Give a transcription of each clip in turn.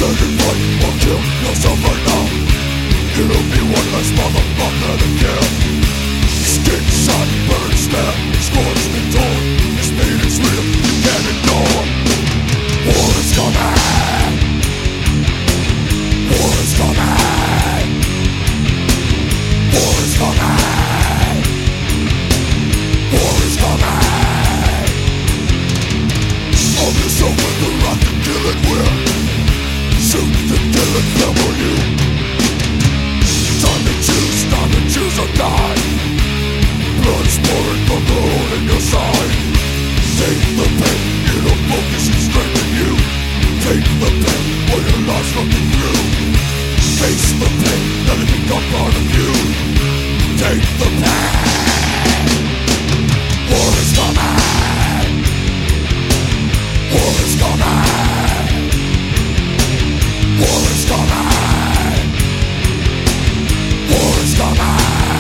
stand and fight or kill yourself right now. It'll be one less motherfucker to kill. Skin shot, burned, stabbed, scorched and torn. This pain is real, you can't ignore. War is coming. War is coming. War is coming. War is coming. On yourself with the rock to kill it with. Shoot to kill it, level you. Time to choose or die. Blood's pouring from the hole in your side. Take the pain, it'll focus and strengthen you. Take the pain, or your life's looking through. Face the pain, let it become part of you. Take the pain. War is coming. War is coming. War is coming. War is coming.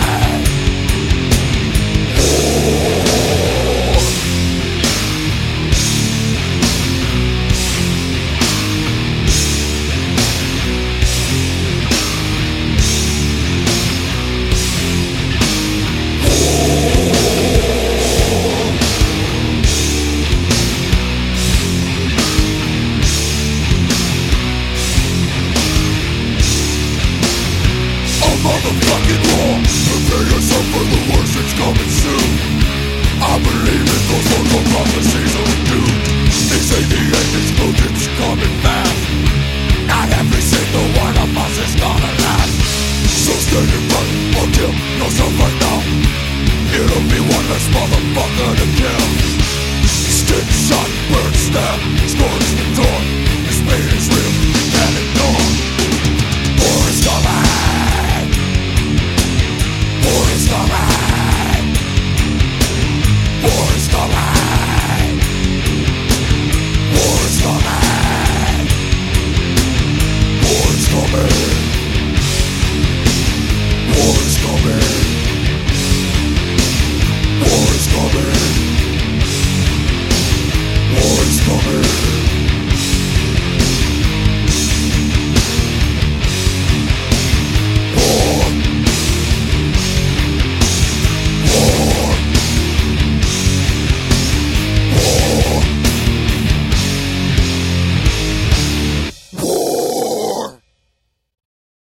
Motherfucking war. Prepare yourself for the worst, it's coming soon. I believe in those local prophecies of doom. They say the end is close, it's coming fast. Not every single one of us is gonna last. So stand in front or kill yourself right now. It'll be one less motherfucker to kill.